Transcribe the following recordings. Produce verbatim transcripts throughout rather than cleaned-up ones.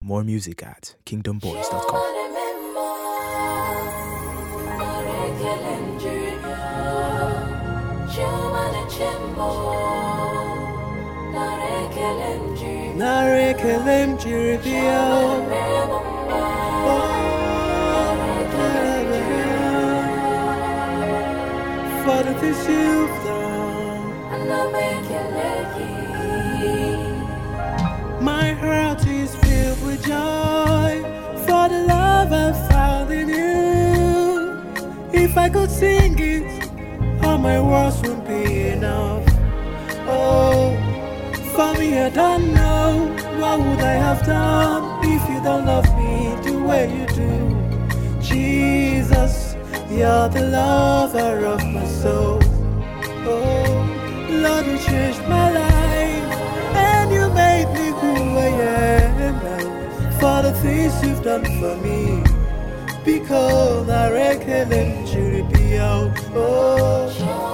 More music at kingdom boys dot com. For the things you've done, my heart is filled with joy for the love I found in you. If I could sing it, all my words wouldn't be enough. Oh, for me, I don't know what would I have done if you don't love me the way you do. Jesus, you're the lover of my soul. Oh, Lord, you changed my life, and you made me who I am now. For the things you've done for me, because I reckon and you be out. Oh,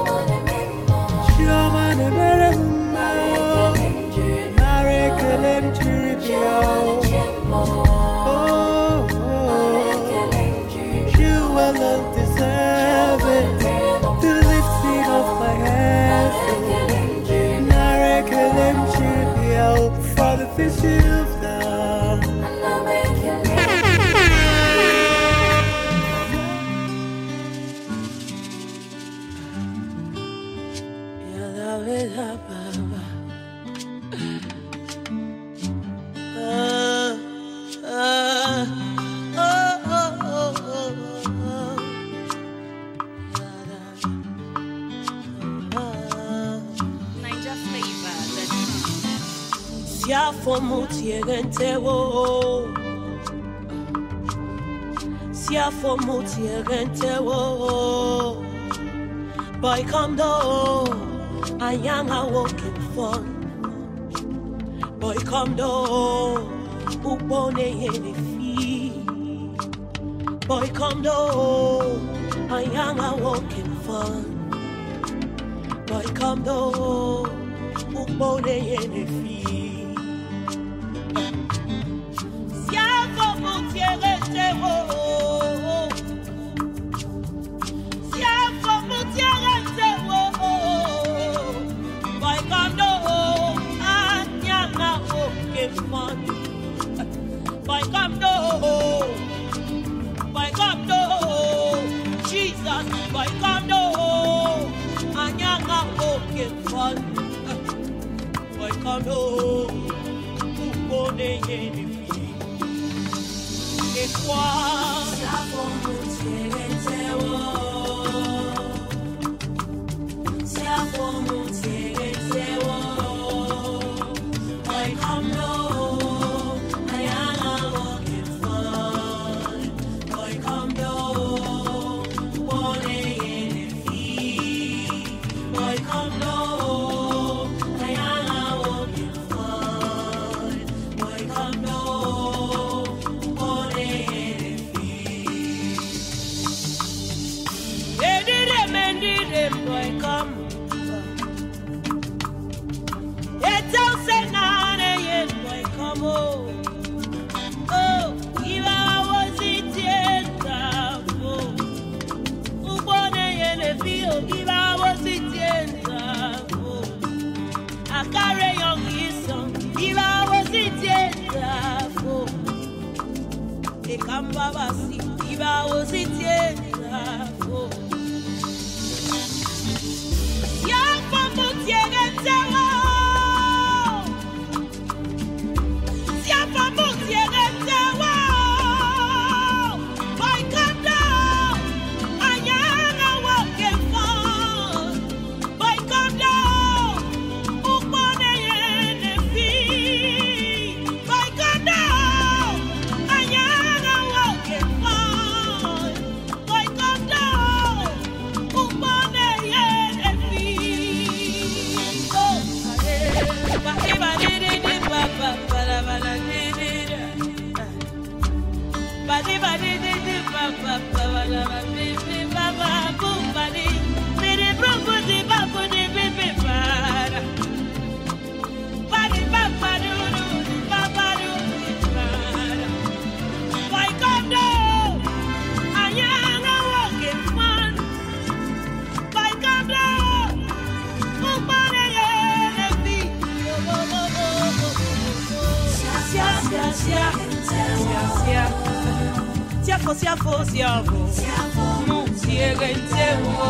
Shama ne mere humma, I reckon and you be out. Oh, you alone deserve it. The lifting of my head, I reckon and you be out. For the things you've done. Siafo mutiegente wo, Siafo mutiegente wo. Boy come do, Anyanga walking fun. Boy come do, Upone yene fi. Boy come do, Anyanga walking fun. Boy come do, Upone yene fi. Boy come do, boy come do, Jesus, boy come do, Anyanga walking fun. Boy come do, Upone yene fi. Et quoi, Siafo mutiegente wo, Siafo mutiegente wo. Boy come do. Babasi, Iba was it yet? Young Papa Tiaganta, Young Papa Tiaganta, by Kanda, Anyana walking fun, by Kanda, Upone and Fee, by Kanda. Bye. Siafo, siafo, siafo. Mon siegente wo.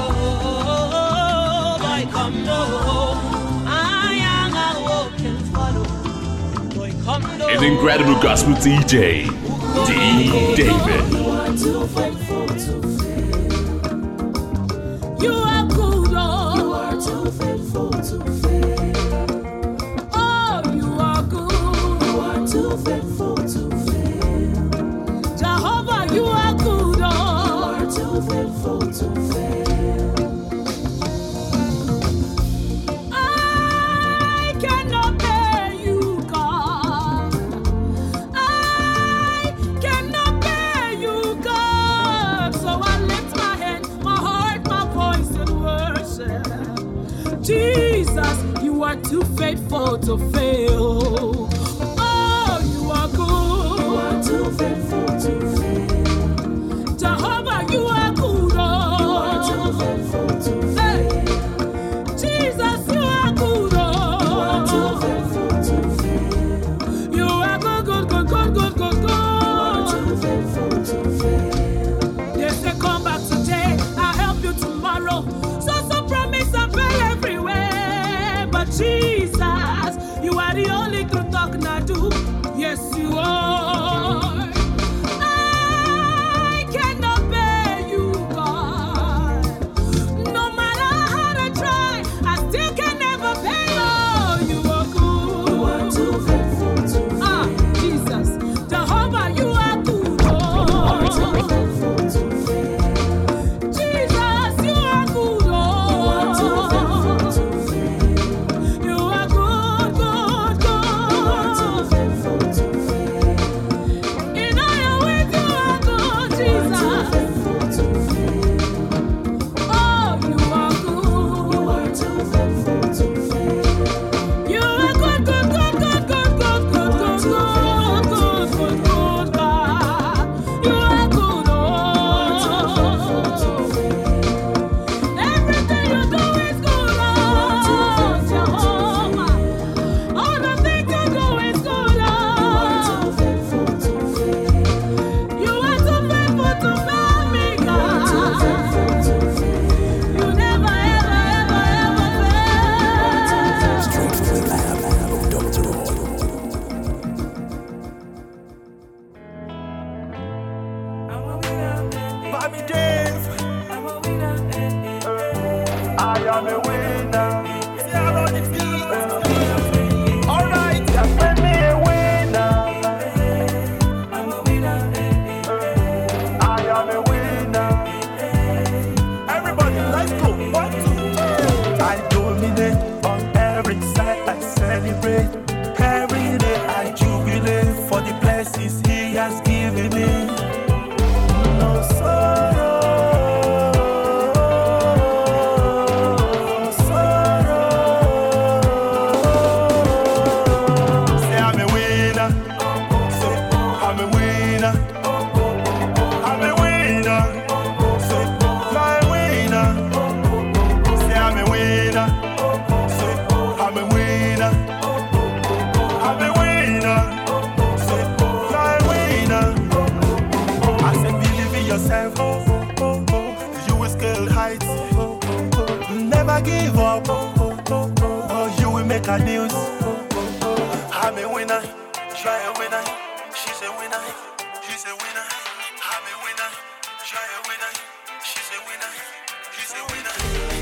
Boy, come no. I am a walking follow. Boy, come no. An incredible gospel D J, D. David. You are too faithful to fail. You are good, oh. You are too faithful to fail. Oh, you are good. You are too faithful to fail. Jehovah, you are good, oh. You are too faithful to fail. I cannot pay you, God. I cannot pay you, God. So I lift my hand, my heart, my voice in worship. Jesus, you are too faithful to fail. Oh, you are good. You are too faithful to fail. Jehovah, you are good. Oh, you are too faithful to fail. Jesus, you are good. Oh, you are too faithful to fail. You are good, good, good, good, good, good, good. You are too faithful to fail. They say come back today, I'll help you tomorrow. So some promise and fail everywhere. But Jesus, you are the only good talk I do. Yes, you are. I cannot bear you, God. No matter how I try, I still can never pay. Oh, you are good. You are too faithful to fail. Ah, Jesus, Jehovah, you are good. Oh, you are too faithful to fail. Jesus, you are good. Oh, you are too faithful to fail. You are good, good, good. You are too faithful to fail. In all your ways, you are good, Jesus. You are too faithful to fail. Oh, you are good. You are too faithful to fail. You are good, good, good, good, good, good, good, good, good, good, good, good, God. You are good, oh. Everything you do is good, oh, Jehovah. All the things you do is good, oh. You are too faithful to fail me, God. You never, ever, ever, ever fail. Straight from the lab of Doctor Roy. Bobby Dave. I am a winner. See how it feels. Alright, you made me a winner. I'm a winner. I am a winner. Everybody, let's go. One, two, three. I dominate on every side. I celebrate. Every day I jubilate for the blessings He has given me. No sorrow, sorrow. Say I'm a winner. Say I'm a winner. I'm a winner. Say my winner. Say I'm a winner. Say I'm a winner. I'm a winner. Say my winner. I said, believe in yourself. Oh, oh, oh. You will scale heights. Oh, oh, oh. Never give up. Oh, oh, oh, oh. You will make a news. Oh, oh, oh. I'm a winner. Try a winner. She's a winner. She's a winner. I'm a winner. Try a winner. She's a winner. She's a winner.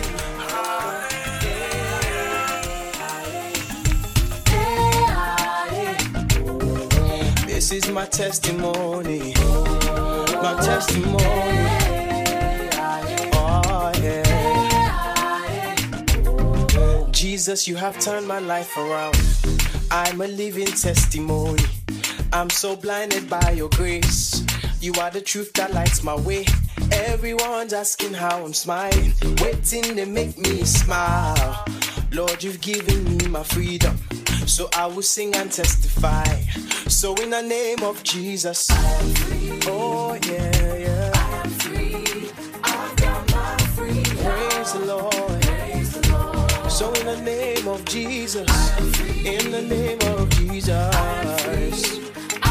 This is my testimony, my testimony. Oh yeah. Jesus, you have turned my life around. I'm a living testimony. I'm so blinded by your grace. You are the truth that lights my way. Everyone's asking how I'm smiling, waiting to make me smile. Lord, you've given me my freedom, so I will sing and testify. So in the name of Jesus, I am free. Oh yeah, yeah. I am free. I've got my freedom. Praise the Lord. Praise the Lord. So in the name of Jesus, I am free. In the name of Jesus, I am free.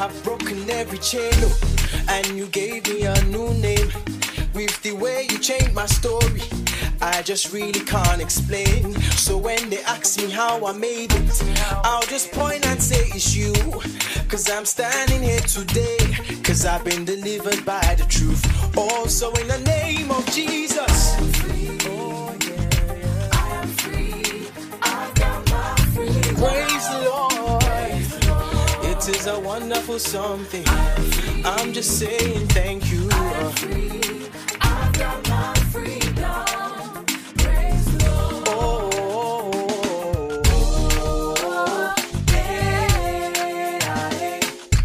have broken every chain, oh, and you gave me a new name. With the way you changed my story, I just really can't explain. So when they ask me how I made it, I'll just point and say it's you. Cause I'm standing here today, cause I've been delivered by the truth. Also in the name of Jesus, oh yeah, I am free, I've got my freedom. Praise the Lord, it is a wonderful something. I'm just saying thank you. I am free, I've got my freedom. Praise the Lord. Oh, oh, oh, oh. Hey, hey,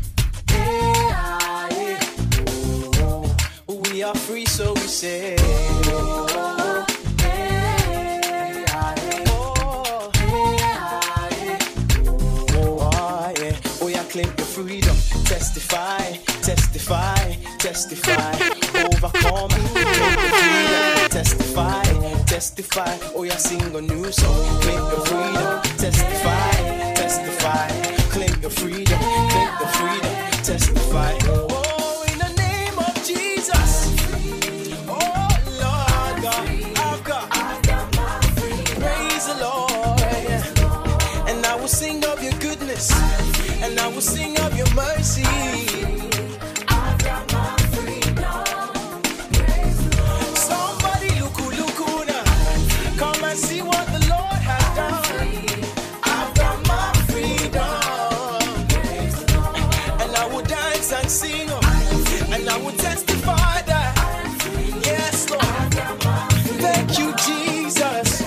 hey, hey. Oh, we are free, so we say. Oh, hey, hey, oh, hey, oh, yeah. Oh, yeah, claim your freedom. Testify, testify, testify. Overcome, testify, testify. Oh, yeah, sing a new song. Claim your freedom. Testify, testify. Claim your freedom. Claim your freedom. Testify. Oh, in the name of Jesus. Oh, Lord God, I've got, I've got my freedom. Praise the Lord. Yeah. And I will sing of your goodness. And I will sing of your mercy. See what the Lord has done. I've got my freedom, and I will dance and sing, and I will testify that. Yes, Lord. Thank you, Jesus.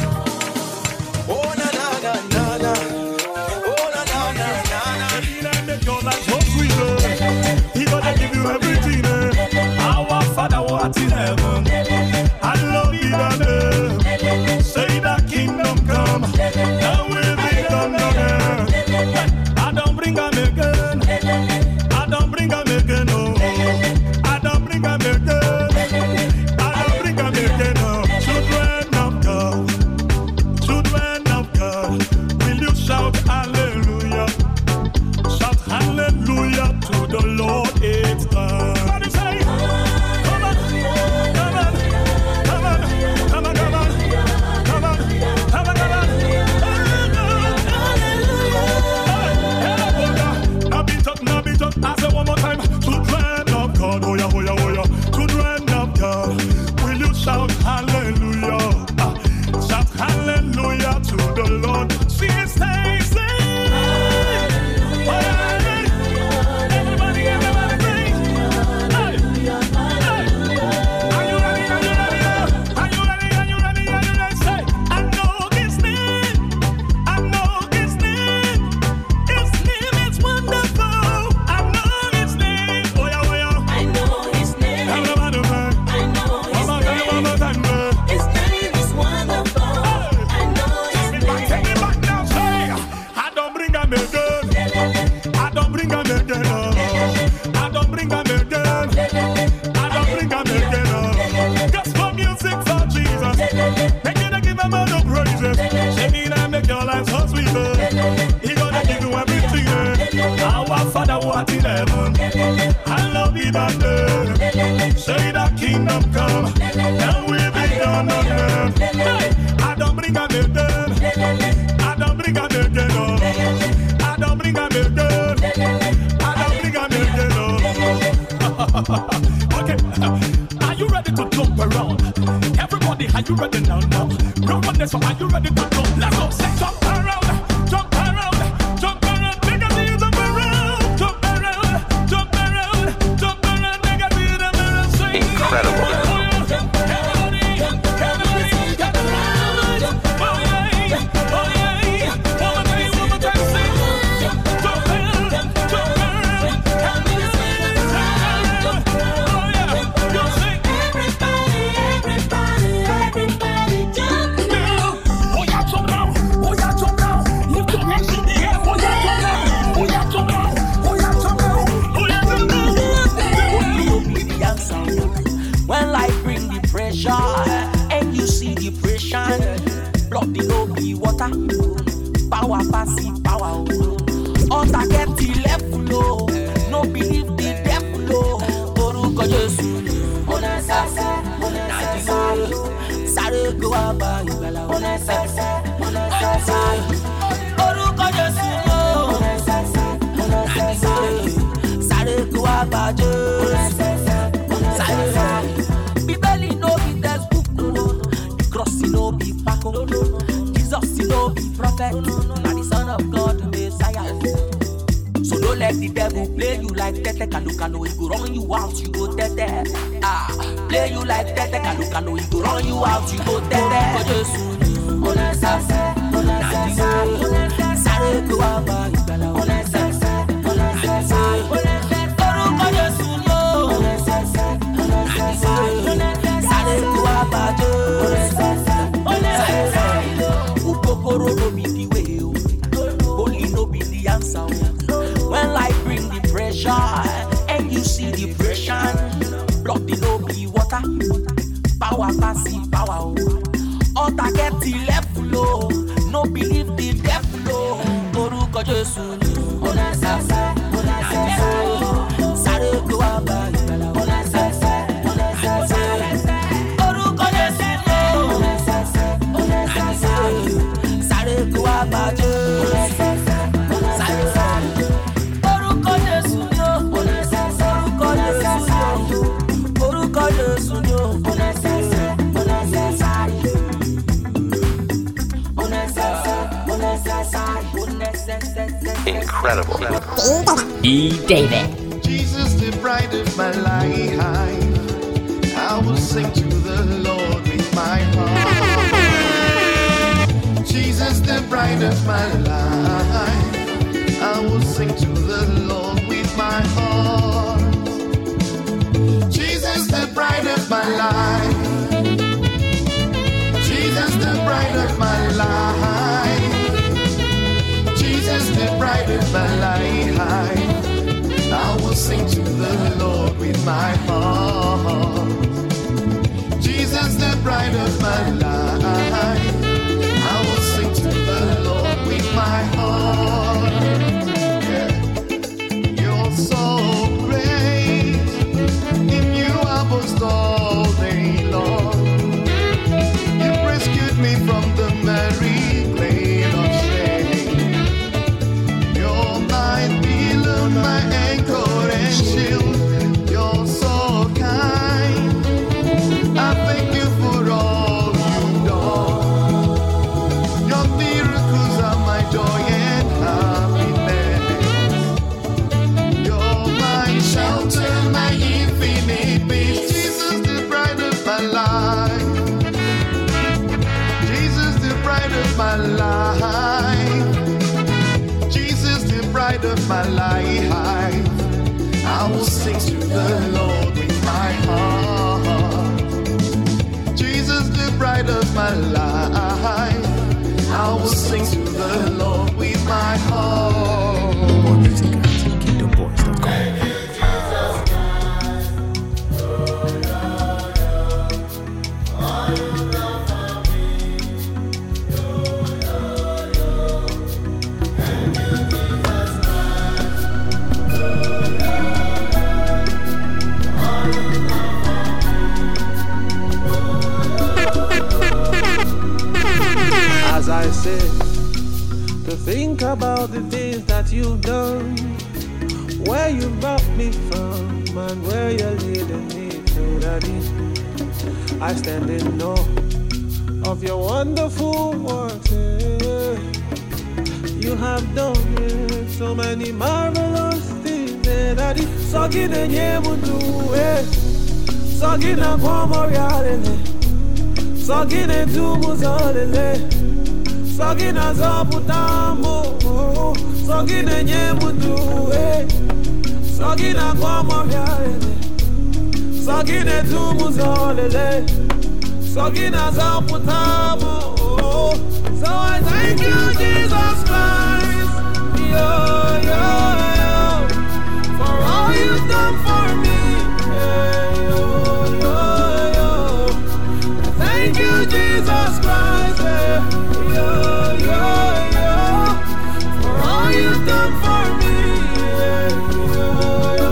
Oh na na na na na. Oh na na na na na. Make your life so sweet. He gonna give you everything. Our Father who art in heaven, hallowed be thy name. Say the kingdom come, now will be done on earth. I don't bring them again, I don't bring them again, no. I don't bring them again, I don't bring them again, no. Children of God, children of God, will you shout hallelujah? Shout hallelujah to the Lord, it's done. What do you say? Come on, come on, come on, come on, come on. I say one more time, children of God, oh yeah, oh yeah, oh yeah, children of God, will you shout hallelujah? Uh, shout hallelujah to the Lord. See it, stay, stay. Oh, yeah. Everybody, everybody, sing. Hey. Hey. Are you ready? Are you ready? Are you ready? Are you ready? Are you ready? Say, I know His name. I know His name. His name is wonderful. Father, what in heaven, hallowed be thy name. Say the kingdom come, and will be done on earth. Hey, I don't bring a again, I don't bring a again, oh. I don't bring a again, I don't bring a again, oh. Okay, are you ready to jump around? Everybody, are you ready now? Now, no one else, are you ready to jump? Let's go, say jump around, jump around, jump around, make a deal jump around. Incredible. And you see depression, blood the no be water, power passive power. All that get the level low. no believe the devil. Orúkọ Jésù ni ọ̀nà sàṣẹ. Nàìjíríà sáré kó wá bá ìgbàlà ọ̀nà sàṣẹ. Orúkọ Jésù ni ọ̀nà sàṣẹ. Nàìjíríà sáré kó wá bá Jésù. Bíbélì no be textbook, no, no. The cross no be Paco, no, no. Jesus no be prophet, na the Son of God, the Messiah. So don't let the devil play you like tete kano kano. He go run you out, you go tete. Ah, play you like tete kano kano. He go run you out, you go tete. For Jesu, ona sase, ona sase, sare go aba ibala, ona sase, ona sase, for Jesu, ona sase, ona sase, sare go aba Jesu, ona sase. Ukokoro no be the way, only no be the answer. When life bring the pressure and you see depression, blood the no be water, power passing power. All that get the level low, no believe the devil. Orúkọ Jésù ni ọ̀nà sàṣẹ, ọ̀nà sàṣẹ, sáré kó wá bá ìgbàlà ọ̀nà sàṣẹ, ọ̀nà sàṣẹ. Orúkọ Jésù ni ọ̀nà sàṣẹ, ọ̀nà sàṣẹ, sáré kó wá bá Jésù. Incredible. E. David. Jesus, the bride of my life, I will sing to the Lord with my heart. Jesus, the bride of my life, I will sing to the Lord with my heart. Jesus, the bride of my life. Jesus, the bride of my life. Jesus, the bride of my life, I will sing to the Lord with my heart. Jesus, the bride of my life, I will sing to the Lord with my heart. Yeah. You're so great, in you I boast all day long. You've rescued me from the merry glade of shame. You're my pillar, my anchor and shield. You're so kind. I thank you for all you've done. Your miracles are my joy and happiness. You're my shelter, my infinite peace. Jesus, the bride of my life. Jesus, the bride of my life. Jesus, the bride of my life. I will sing to the Lord with my heart. Jesus, the bride of my life, I will sing to the Lord with my heart. More music at kingdom boys dot com. As I said, to think about the things that you've done, where you brought me from, and where you're leading me to, Daddy. I stand in awe of your wonderful works. eh. You have done eh, so many marvelous things, eh, Daddy. Sogina nyemundu, eh. Sogina kwamorialele. Sogina tumuzalele. Sogina zaputamo, sogina nyemundu, eh. Sogina kwamorialele. Sogina tumuzalele. Sogina zaputamo. So I thank you, Jesus Christ, yo, yo, yo, for all you've done for me. eh, yo, yo, yo. Thank you, Jesus Christ, eh, yo, yo, yo, for all you've done for me. eh, yo,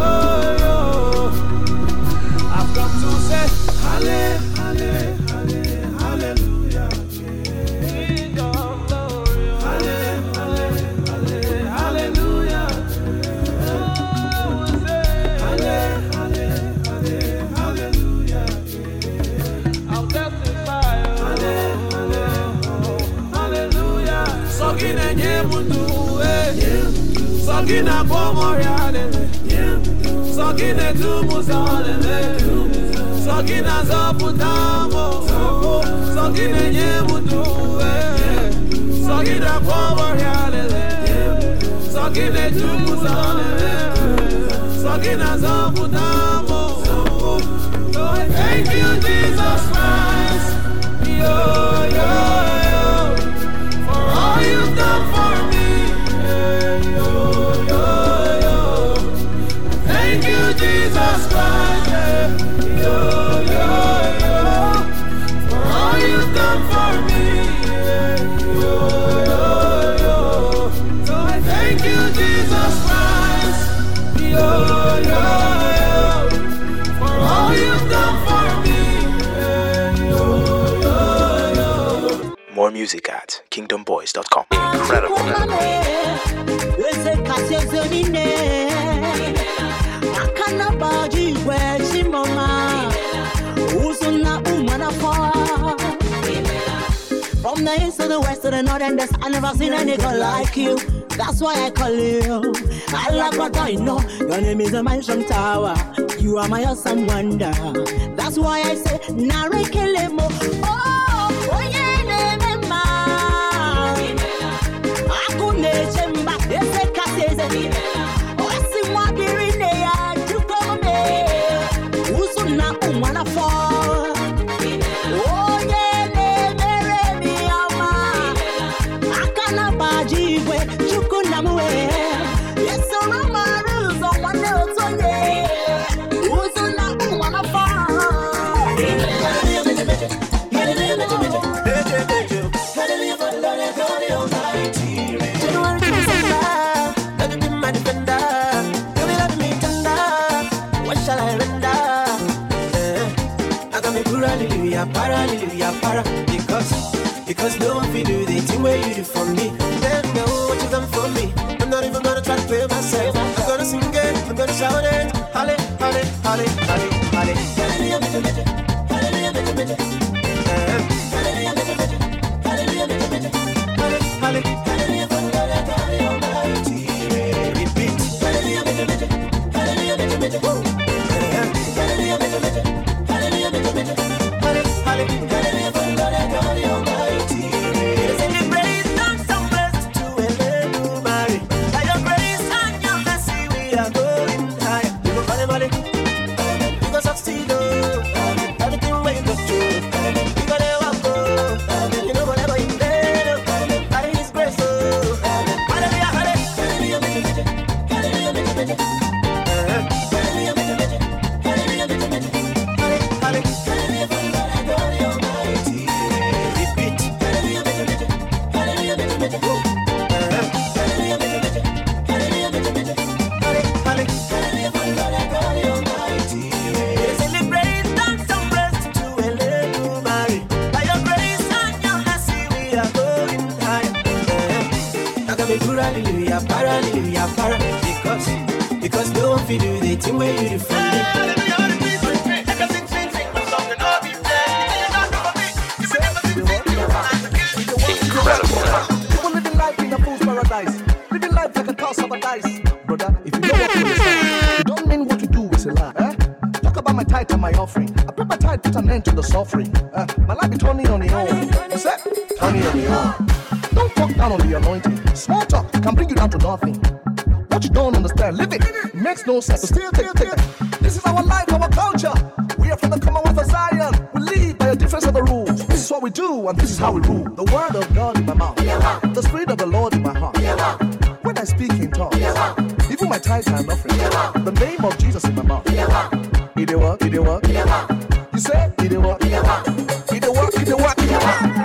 mutu eh. Sogina como reale, sogina tu musale, sogina zaputamo, sogina nye mutu eh. Sogina como reale, sogina tu musale, sogina zaputamo. Thank you, Jesus Christ, yo, yo, yo, for all you've done for me, yo, yo, yo. Thank you, Jesus Christ, yo, yo, yo, for all you've done for me, yo, yo, yo. So I thank you, Jesus Christ, yo, yo, yo, for all you've done for me. More music at kingdom boys dot com. Incredible. From the east to the west to the north and the south, I never seen any girl like you. That's why I call you. I like what I know. Your name is a mansion tower. You are my awesome wonder. That's why I say Nare Kelemo. Oh, oh yeah, name ma. Akune chemba, ese kaseze. Osi mwa birine ya chukome. Usuna umwana for. Oh yeah, name me ama. Akana bajibwe chukunamwe. Yes, so Ramaru, so one else on ye. Usuna umwana for. Hallelujah, para, hallelujah, para. Because, because no one can do the thing where you do for me. Then know what you've done for me. I'm not even gonna try to play myself. I'm gonna sing it, I'm gonna shout it. Halle, halle, halle, halle, halle. Hallelujah, hallelujah, hallelujah, hallelujah, hallelujah, hallelujah, Almighty. Repeat. Hallelujah, hallelujah, hallelujah, Almighty. Sing praise and some praise to Elenu Mary. By your grace and your mercy we are going higher. We go find money, we go succeed. Everything we go through, we go never go. You know whatever you did, by His grace. Hallelujah, hallelujah, hallelujah, hallelujah, hallelujah, para, hallelujah, para. Because, because no one can do the thing where you do for me. People living life in a fool's paradise, living life like a toss of a dice. Brother, if you know what you understand, you don't mean what you do is a lie. Eh? Talk about my tithe and my offering. I put my tithe, put an end to the suffering. Uh, my life be turning on the own. You said, turning on the own. Don't talk down on the anointing. Small talk can bring you down to nothing. What you don't understand, live it. It makes no sense. So still take, take it. This is our life, our culture. We are from the Commonwealth of Zion. We live by a difference of the rules. This is what we do, and this is how we rule. The word of God in my mouth, the spirit of the Lord in my heart. When I speak in tongues, even my tithe and offering, the name of Jesus in my mouth. It dey work, it dey work. You say it dey work, it dey work, it dey work, it dey work.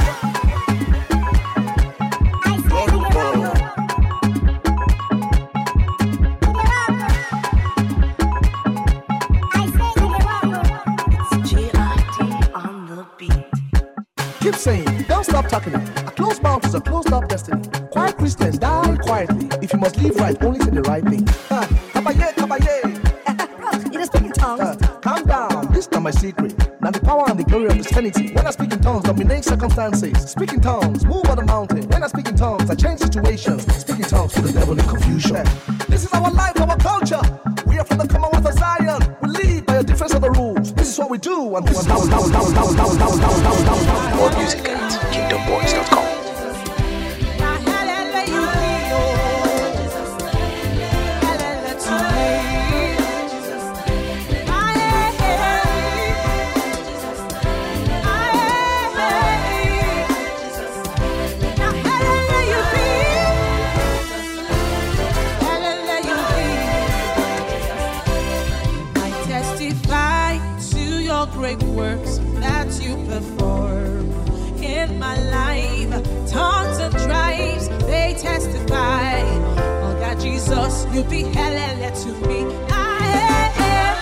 Keep saying, don't stop talking it. A closed mouth is a closed up destiny. Quiet Christians die quietly. If you must live right, only say the right thing. Uh, kabaye, kabaye. Bro, you just speak in tongues. Uh, calm down. This time my secret. Now the power and the glory of the Trinity. When I speak in tongues, dominate circumstances. Speak in tongues, move on the mountain. When I speak in tongues, I change situations. Speak in tongues to the devil in confusion. This is our life, our culture. We are from the Commonwealth of Zion. We live by a difference of the rules. This is what we do, and this is how we do. More music at kingdom boys dot com. Great works that you perform in my life. Tongues and tribes, they testify. Oh God, Jesus, you be hallelujah to me. I am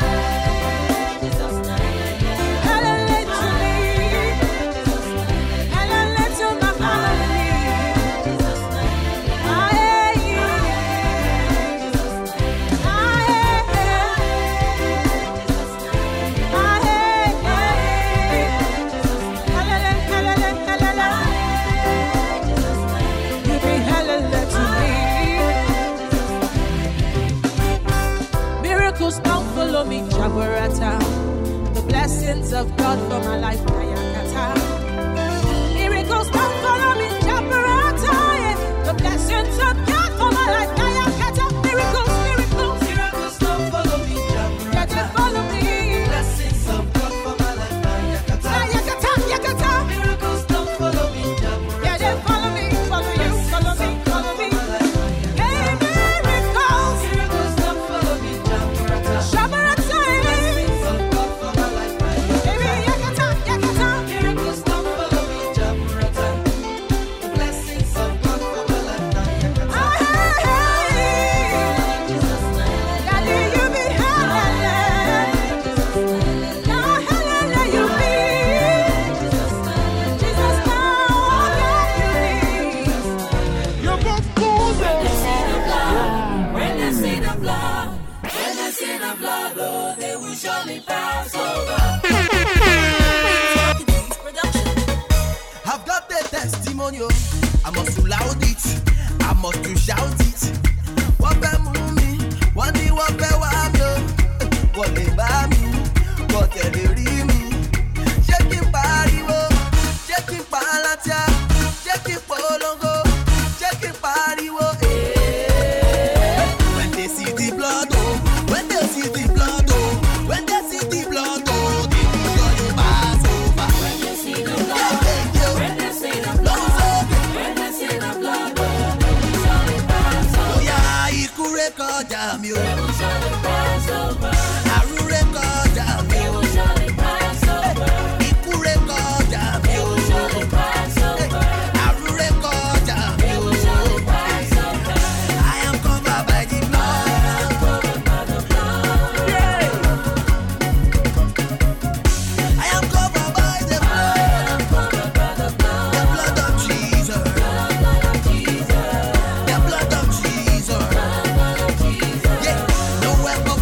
hallelujah to me. Hallelujah to my family. I follow me, Jabarata. The blessings of God for my life, Kayakata. Miracles don't follow me, Jabarata. The blessings of God for my life, Kayakata. Miracles, miracles, miracles don't follow me, Jabarata. Yeah, they follow me. Blessings of God for my life, Kayakata. Kayakata, Yakata. Miracles don't follow me, Jabarata. Yeah, they follow me, follow you, follow me, follow me. Hey, miracles, miracles don't follow me, Jabarata. Jabarata. I've got the testimonial. I must to loud it. I must to shout it. What be mumi? What do what be wano? What le ba mi? What le ri mi? Shaking pariwo, shaking palatia, shaking polongo, shaking pariwo. When they see the blood, oh, when they see the blood, oh, when they see the blood, oh, they usually pass over. When they see the blood, when they see the blood, when they see the blood, oh, they usually pass over. Oh yeah, ikure kọjá mi o. They usually pass over. Arure kọjá mi o. They usually pass over. Ikure kọjá mi o. They usually pass over. Arure kọjá mi o. They usually pass over. I am covered by the blood. I am covered by the blood. Yeah. I am covered by the blood. I am covered by the blood. The blood of Jesus. The blood of Jesus. The blood of Jesus. The blood of Jesus. Yeah. No weapon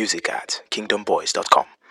music at kingdom boys dot com.